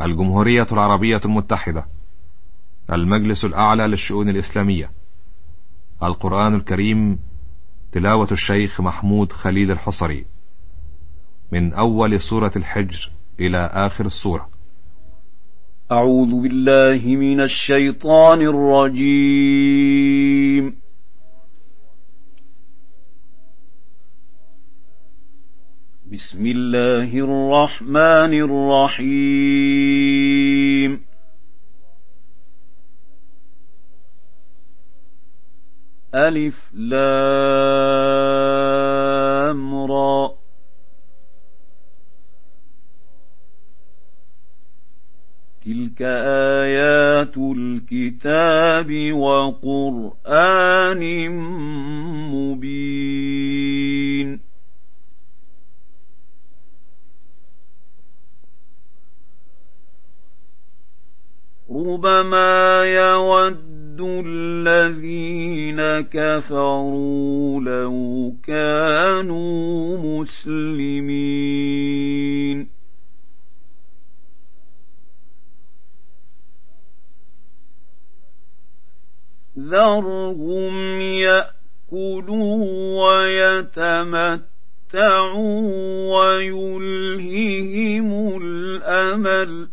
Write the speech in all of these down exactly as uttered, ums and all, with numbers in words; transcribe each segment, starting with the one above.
الجمهورية العربية المتحدة، المجلس الأعلى للشؤون الإسلامية. القرآن الكريم، تلاوة الشيخ محمود خليل الحصري، من أول سورة الحجر إلى آخر السورة. أعوذ بالله من الشيطان الرجيم. بسم الله الرحمن الرحيم. ألف لام را. تلك آيات الكتاب وقرآن مبين. ربما يود الذين كفروا لو كانوا مسلمين. ذرهم يأكلوا ويتمتعوا ويلههم الأمل،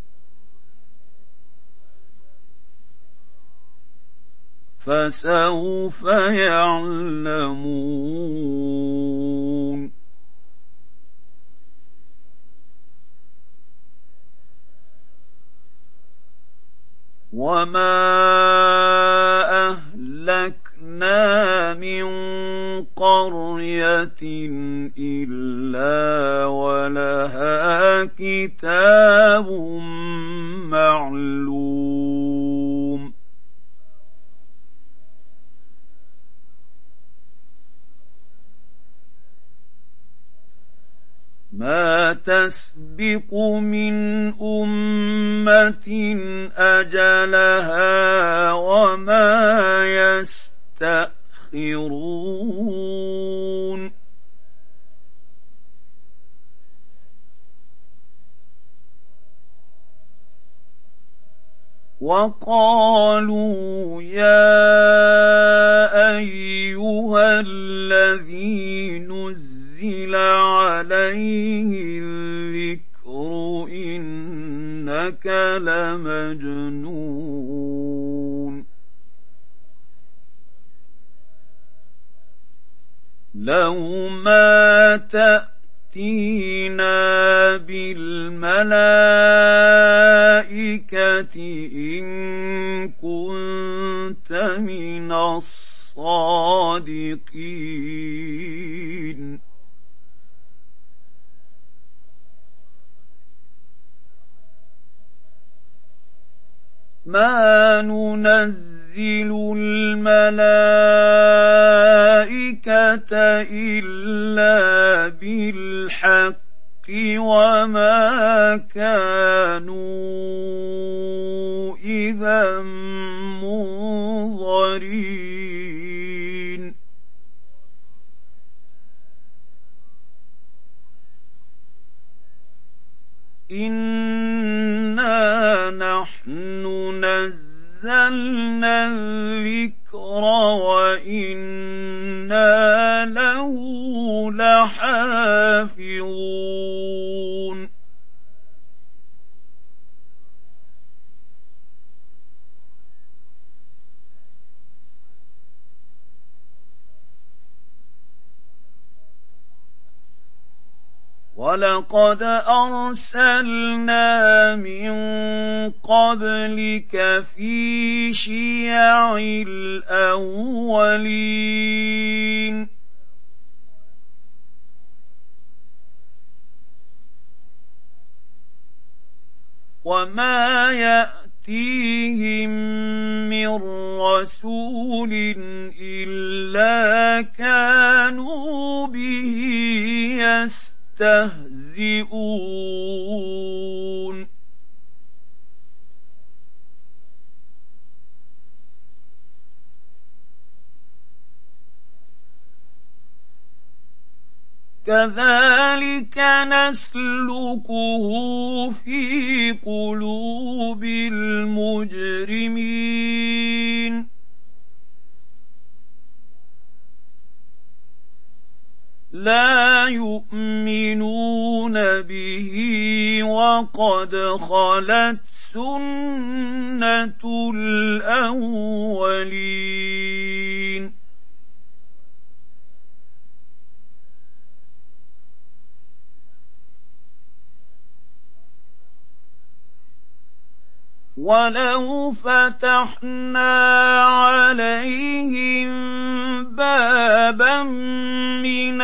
فسوف يعلمون. وما أهلكنا من قرية إلا ولها كتاب معلوم. ما تسبق من أمة أجلها وما يستأخرون. وقالوا يا أيها الذي نزل عليه الذكر إنك لمجنون. لو ما تأتينا بالملائكة إن كنت من الصادقين. ما ننزل الملائكة إلا بالحق وما كانوا إذا منظرين. إنا نحن نزلنا الذكر وإنا له لحافظون. ولقد أرسلنا من قبلك في شيع الأولين. وما يأتيهم من رسول إلا كانوا به يستهزئون. كذلك نسلكه في قلوب المجرمين لا يؤمنون به وقد خلت سنة الأولين ولو فتحنا عليهم بابا من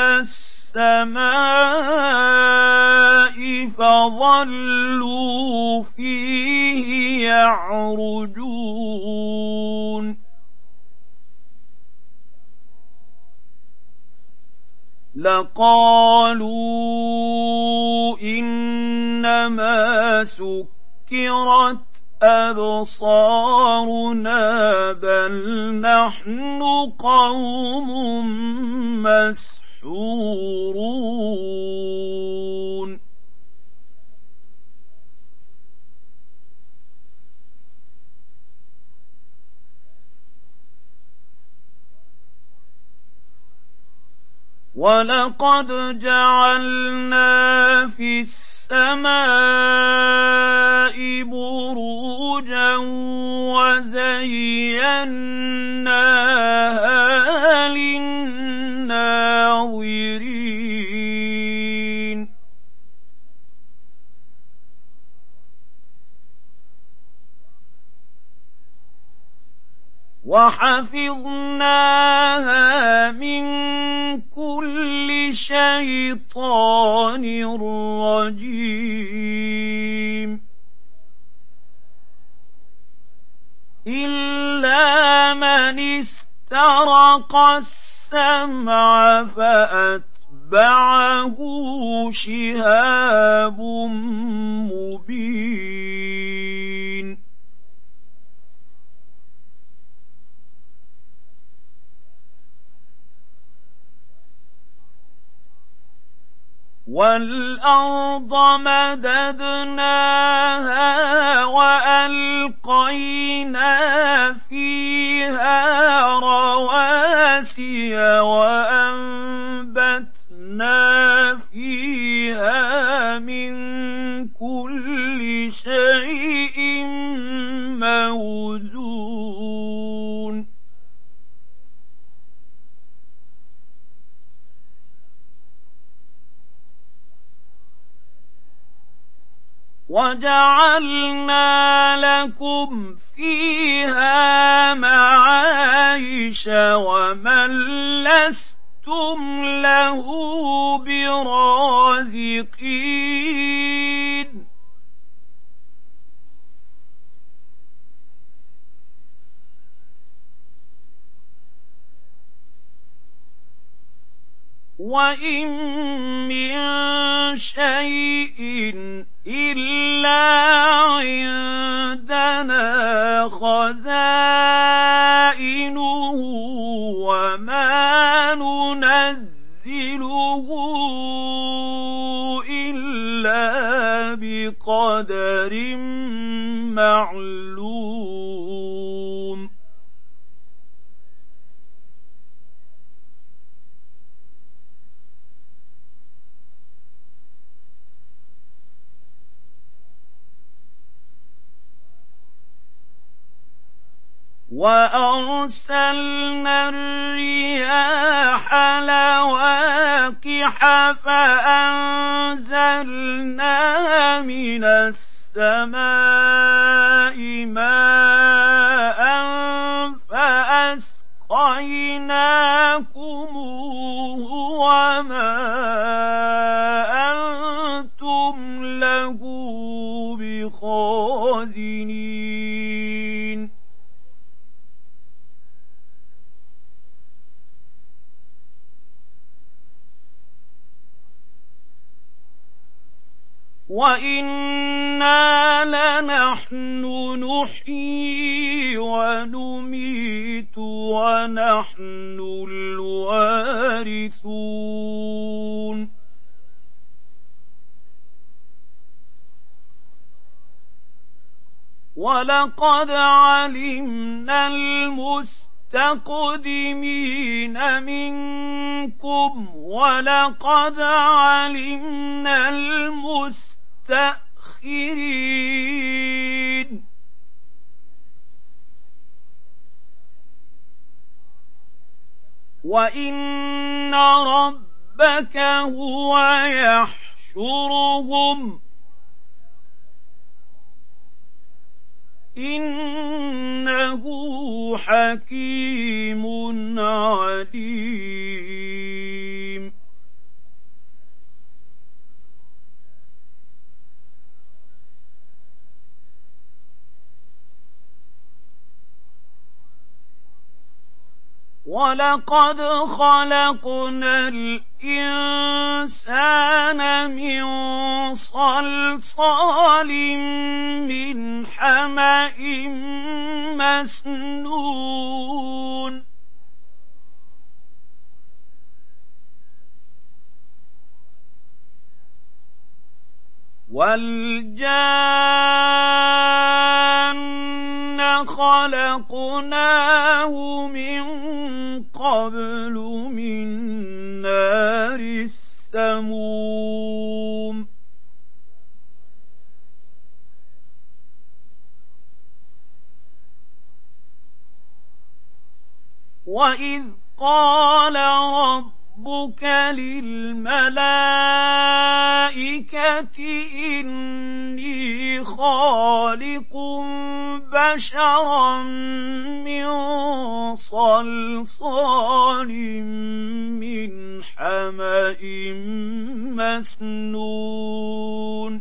السماء فظلوا فيه يعرجون لقالوا إنما سكرت أبصارنا بل نحن قوم مسحورون ولقد جعلنا في السماء بروجا وزيناها للناظرين وحفظناها من كل شيطان رجيم إلا من استرق السمع فأتبعه شهاب مبين والأرض مددناها وألقينا فيها رواسي وأنبتنا فيها من كل شيء موزون وجعلنا لكم فيها معايش ومن لستم له برازقين وإن من شيء إلا عندنا خزائنه وما ننزله إلا بقدر معلوم وأرسلنا الرياح لواقح فأنزلنا من السماء ماء فأسقيناكموه وما أنتم له بخازنين وإنا لنحن نحيي ونميت ونحن الوارثون وَلَقَدْ عَلِمْنَا الْمُسْتَقْدِمِينَ مِنكُمْ وَلَقَدْ عَلِمْنَا الْمُسْتَأْخِرِينَ وَإِنَّ رَبَّكَ هُوَ يَحْشُرُهُمْ إِنَّهُ حَكِيمٌ عَلِيمٌ وَلَقَدْ خَلَقْنَا الْإِنسَانَ مِنْ صَلْصَالٍ مِنْ حَمَإٍ مَسْنُونٍ وَالْجَانَّ خَلَقْنَاهُ مِنْ قَبْلُ مِنْ نَارِ السَّمُومِ وَإِذْ قَالَ رَبُّكَ لِلْمَلَائِكَةِ إِنِّي خَالِقٌ بَشَرًا مِّن صَلْصَالٍ مِّنْ حَمَإٍ مَّسْنُونٍ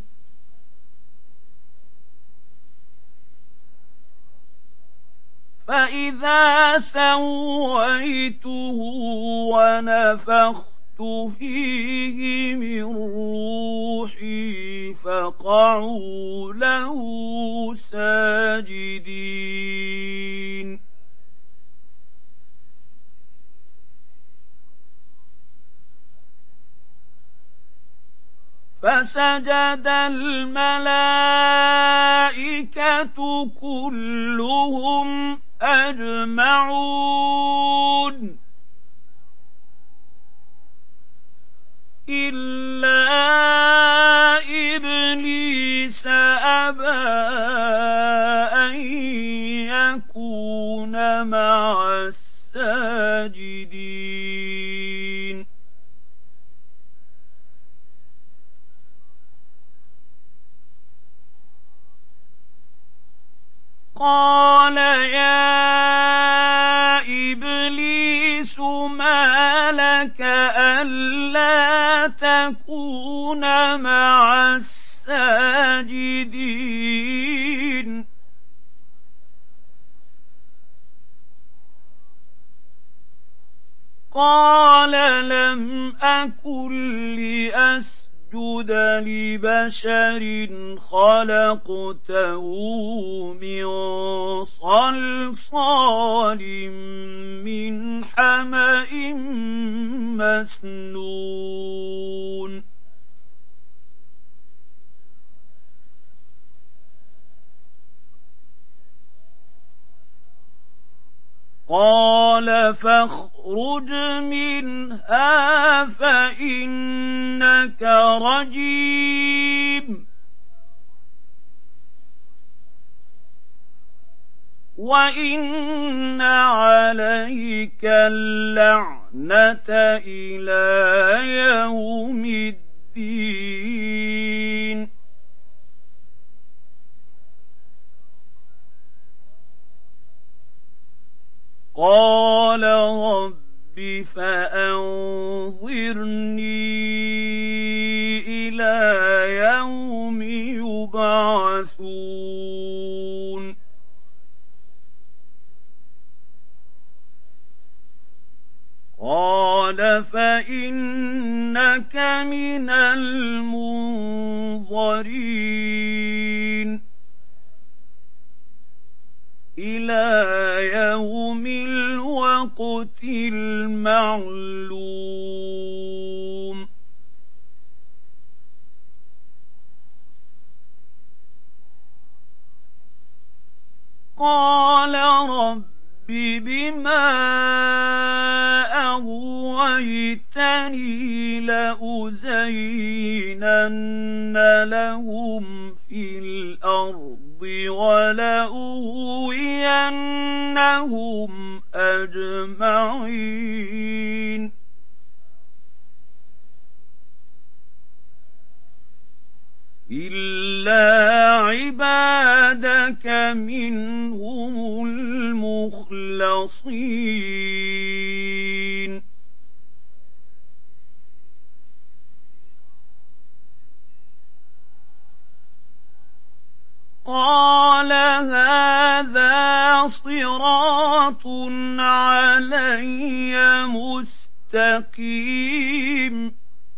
فَإِذَا سَوَّيْتُهُ وَنَفَخْتُ فِيهِ مِن رُّوحِي فَقَعُوا لَهُ سَاجِدِينَ فَسَجَدَ الْمَلَائِكَةُ كُلُّهُمْ أَجْمَعُونَ إِلَّا إِبْلِيسَ أَبَىٰ أَن يَكُونَ مَعَ السَّاجِدِينَ قَالَ يَا إِبْلِيسُ مَا لَكَ أَلَّا تَكُونَ مَعَ السَّاجِدِينَ قَالَ لَمْ أَكُن لِّأَسْجُدَ لِبَشَرٍ خَلَقْتَهُ مِن صَلْصَالٍ مِّنْ حَمَإٍ مَّسْنُونٍ قَالَ فَاخْرُجْ مِنْهَا فَإِنَّكَ رَجِيمٌ وَإِنَّ عَلَيْكَ اللَّعْنَةَ إِلَىٰ يَوْمِ الدِّينِ قَالَ رَبِّ فَأَنظِرْنِي إِلَىٰ يَوْمِ يُبْعَثُونَ قَالَ فَإِنَّكَ مِنَ الْمُنظَرِينَ إِلَىٰ يَوْمِ الْوَقْتِ الْمَعْلُومِ قال رب بما أغويتني لأزينن لهم في الأرض ولأغوينهم أجمعين إلا عبادك منهم المخلصين قال هذا صراط علي مستقيم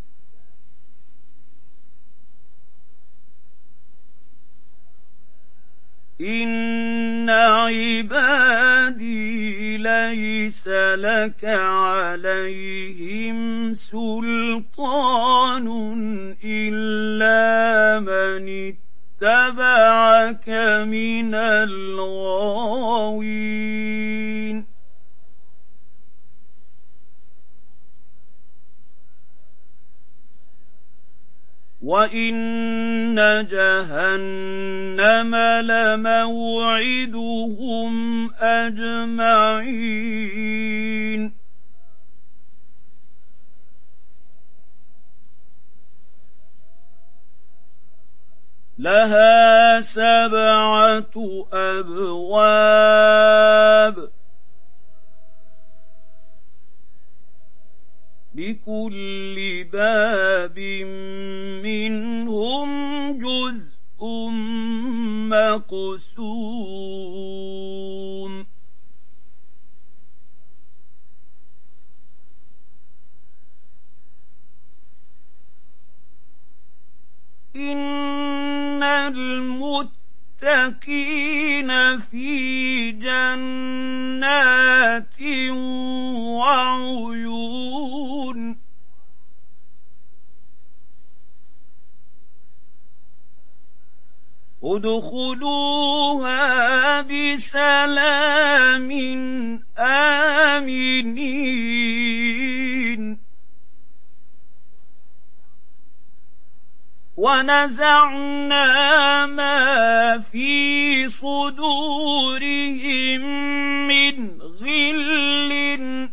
إن عبادي ليس لك عليهم سلطان إلا من اتبعك من الغاوين وإن جهنم لموعدهم أجمعين لها سبعة أبواب لكل باب منهم جزء مقسوم إن المتقين في جنات وعيون ادخلوها بسلام آمنين ونزعنا ما في صدورهم من غل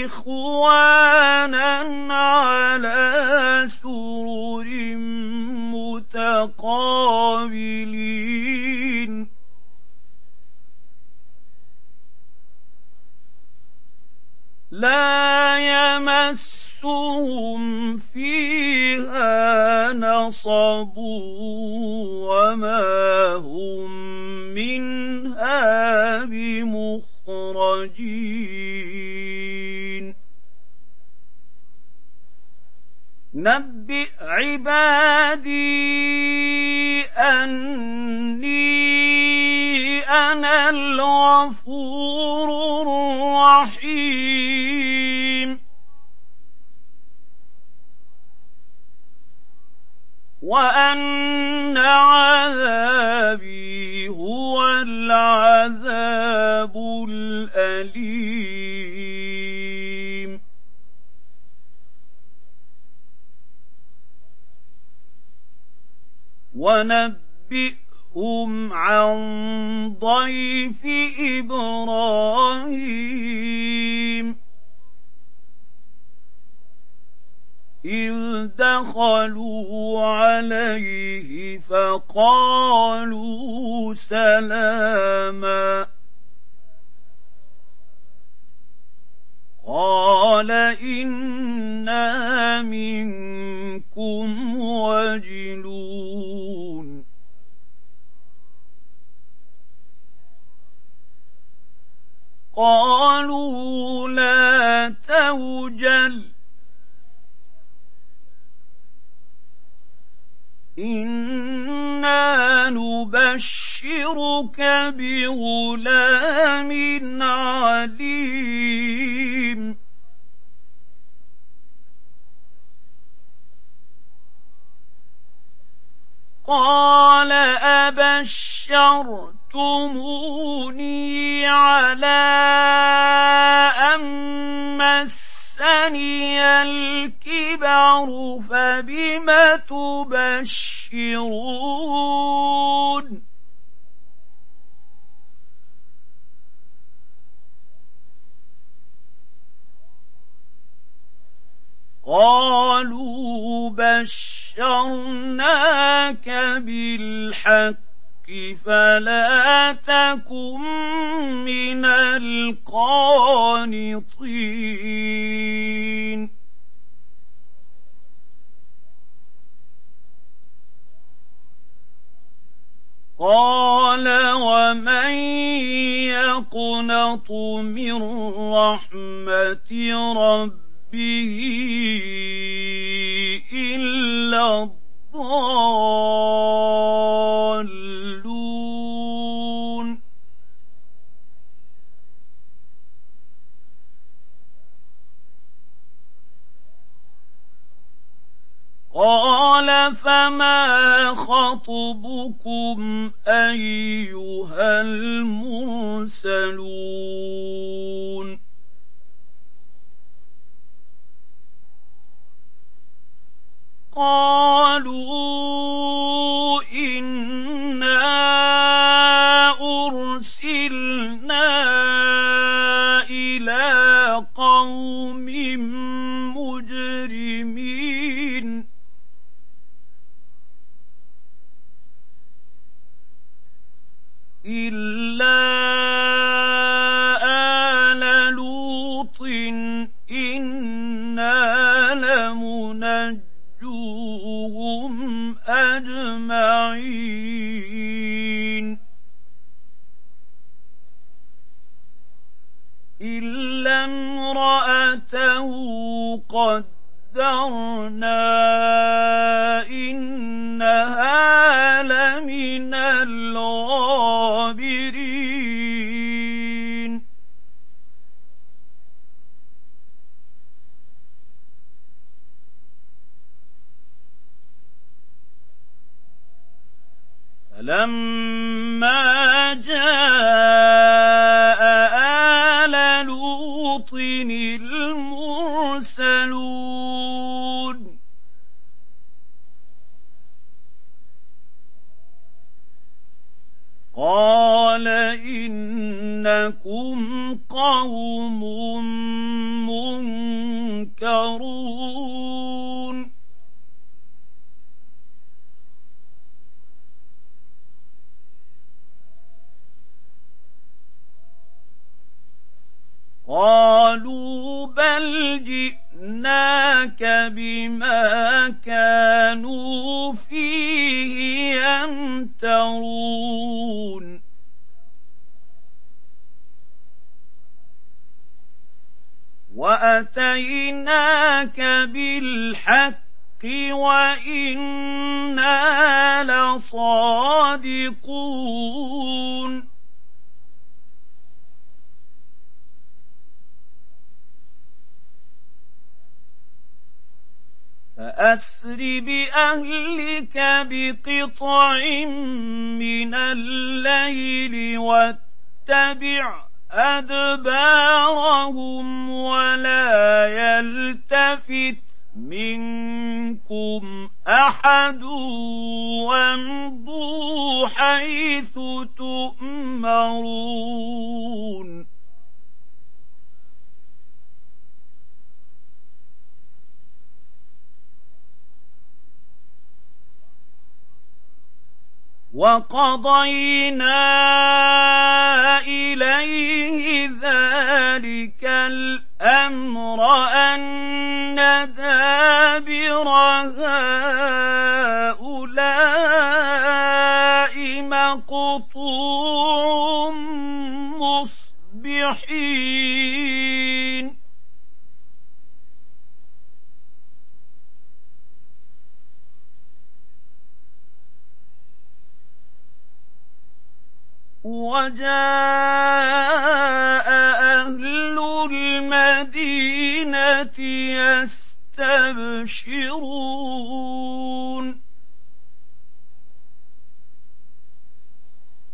إخوانا على سرر متقابلين لا يمسهم فيها نصب وما هم منها بمخرجين نبئ عبادي أني أنا الغفور الرحيم وأن عذابي هو العذاب الأليم ونبئهم عن ضيف إبراهيم إذ دخلوا عليه فقالوا سلاما قال إنا منكم وجلون قالوا لا توجل إنا نبشرك بغلام عليم قال أبشرتموني بشرتموني على أن مسني الكبر فبم تبشرون قالوا بشرناك بالحق فلا تكن من القانطين قال ومن يقنط من رحمة ربه إلا الضالون قال فما خطبكم أيها المرسلون قالوا إنا أرسلنا إلى قوم مجرمين إلا آل لوط إنا لمنجوهم أجمعين إلا امرأته قدرنا إنها لمن الغابرين فلما جاء آل لوط المرسلون قال إنكم قوم منكرون قالوا بل جئناك بما كانوا فيه يمترون وأتيناك بالحق وإنا لصادقون فأسر بأهلك بقطع من الليل واتبع أدبارهم ولا يلتفت منكم أحد وامضوا حيث تؤمرون وقضينا إليه ذلك الأمر أن دابر هؤلاء مقطوع مصبحين وجاء أهل المدينة يستبشرون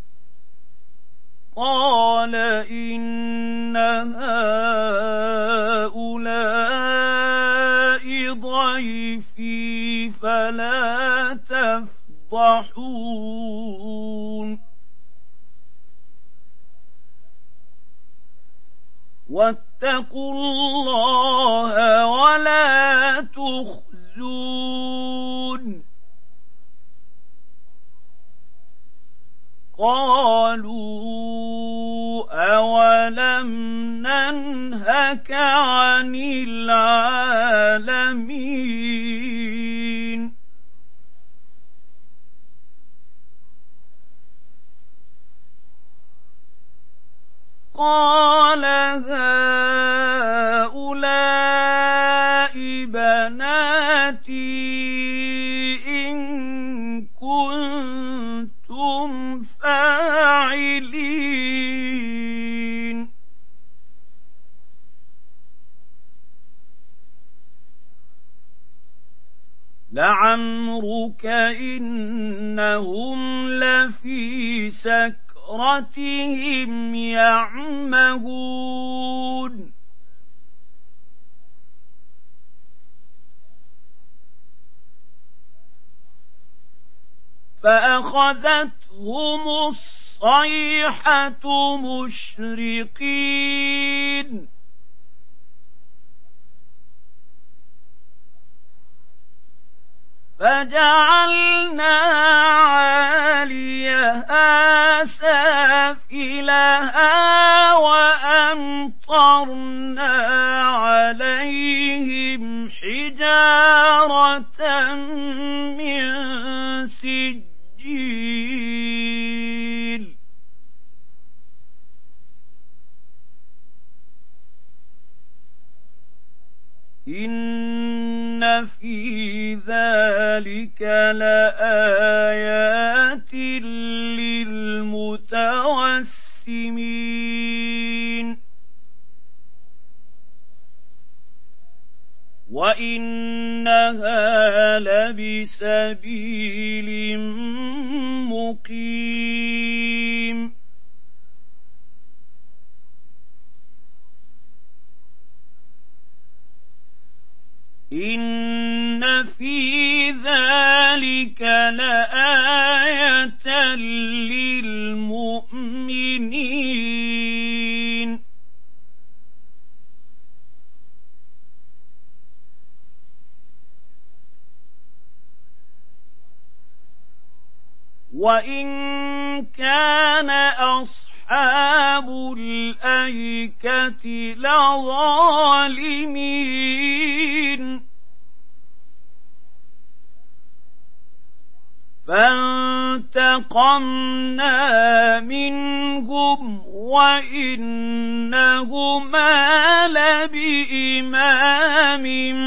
قال إن هؤلاء ضيفي فلا تفضحون واتقوا الله ولا تخزون قالوا أولم ننهك عن العالمين قال هؤلاء بناتي إن كنتم فاعلين لعمرك إنهم لفي سكرتهم يعمهون فأخذتهم الصيحة مشرقين فجعلنا عاليها سافلها وأمطرنا عليهم حجارة من سجيل إن في ذلك لآيات للمتوسمين وإنها لبسبيل مقيم إن في ذلك لآية للمؤمنين وإن كان أصحاب الأيكة لظالمين فانتقمنا منهم وإنهما لبإمام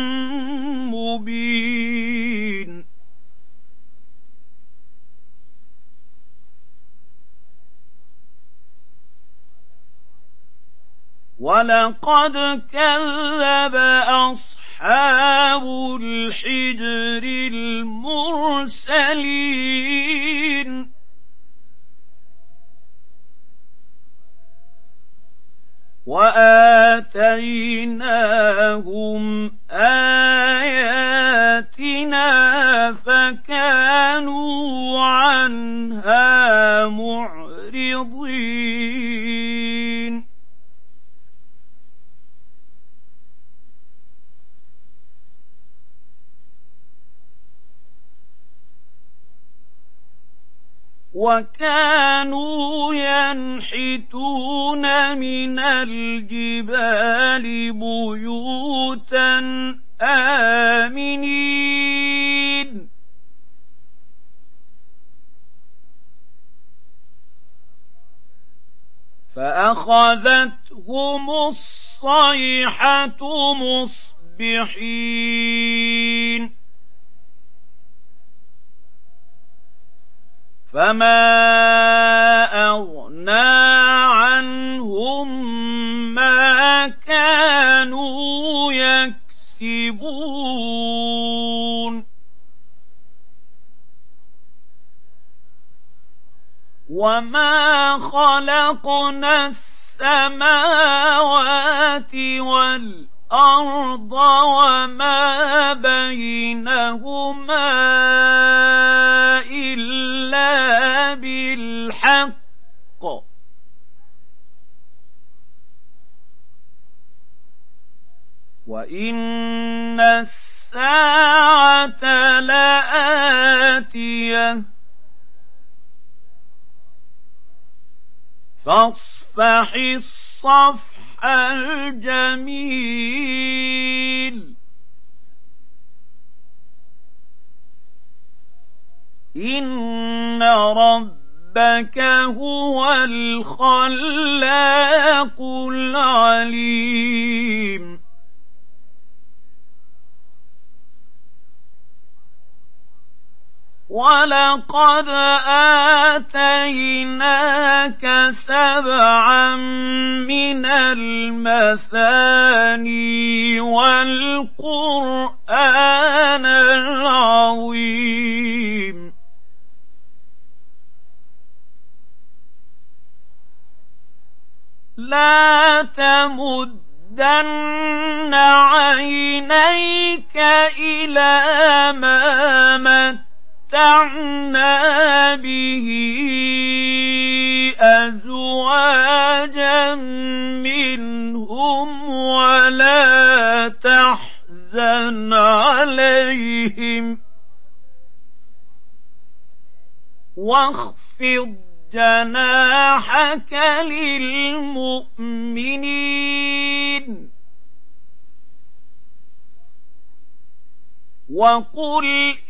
مبين ولقد كذب أصحاب الحجر المرسلين وآتيناهم آياتنا فكانوا عنها معرضين وكانوا ينحتون من الجبال بيوتا آمنين فأخذتهم الصيحة مصبحين فما أغنى عنهم ما كانوا يكسبون وما خَلَقْنَا السَّمَاوَاتِ وَالْأَرْضَ وَمَا بَيْنَهُمَا إِلَّا بِالْحَقِّ وَإِنَّ السَّاعَةَ لَآتِيَةٌ فَاصْفَحِ الصَّفْحَ الْجَمِيلَ إِنَّ رَبَّكَ هُوَ الْخَلَّاقُ الْعَلِيمُ وَلَقَدْ آتَيْنَاكَ سَبْعًا مِنَ الْمَثَانِي وَالْقُرْآنَ الْعَظِيمَ لَا تَمُدَّنَّ عَيْنَيْكَ إِلَىٰ مَا مَتَّعْنَا بِهِ أَزْوَاجًا مِّنْهُمْ وَلَا تَحْزَنْ عَلَيْهِمْ وَاخْفِضْ جَنَاحَكَ لِلْمُؤْمِنِينَ وَقُلْ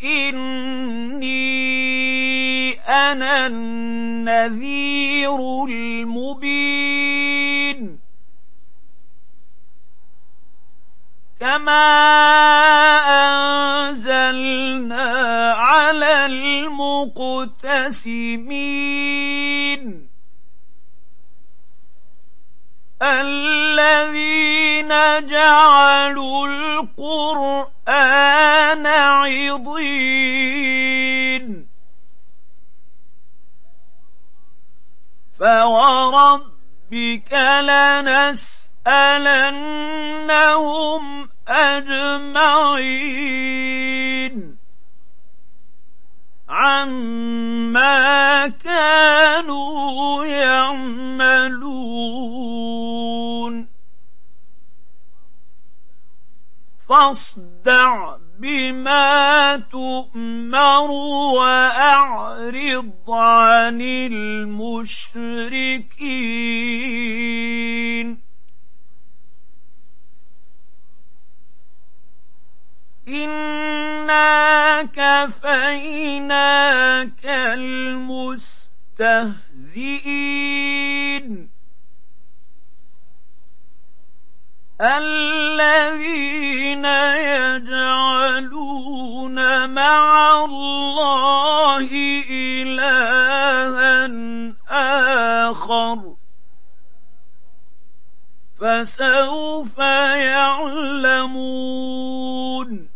إِنِّي أَنَا النَّذِيرُ الْمُبِينُ كَمَا أَنزَلْنَا عَلَى الْمُقْتَسِمِينَ الَّذِينَ جَعَلُوا الْقُرْآنَ عِضِينَ فَوَرَبِّكَ لَنَسْأَلَنَّهُمْ أَجْمَعِينَ عَمَّا كَانُوا يَعْمَلُونَ فَاصْدَعْ بِمَا تُؤْمَرُ وَأَعْرِضْ عَنِ الْمُشْرِكِينَ إِنَّا كَفَيْنَاكَ الْمُسْتَهْزِئِينَ الَّذِينَ يَجْعَلُونَ مَعَ اللَّهِ إِلَٰهًا آخَرَ فَسَوْفَ يَعْلَمُونَ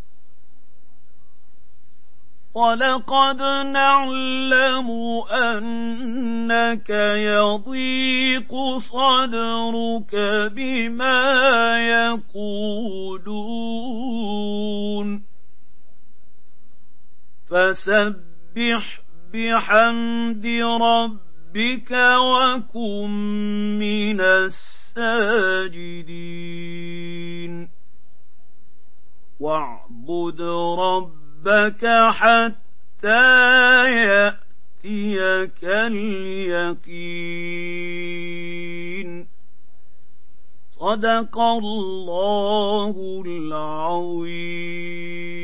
وَلَقَدْ نَعْلَمُ أَنَّكَ يَضِيقُ صَدْرُكَ بِمَا يَقُولُونَ فَسَبِّحْ بِحَمْدِ رَبِّكَ وَكُن مِّنَ السَّاجِدِينَ وَاعْبُدْ رَبَّكَ رَبَّكَ حَتَّىٰ يَأْتِيَكَ الْيَقِينُ صدق الله العظيم.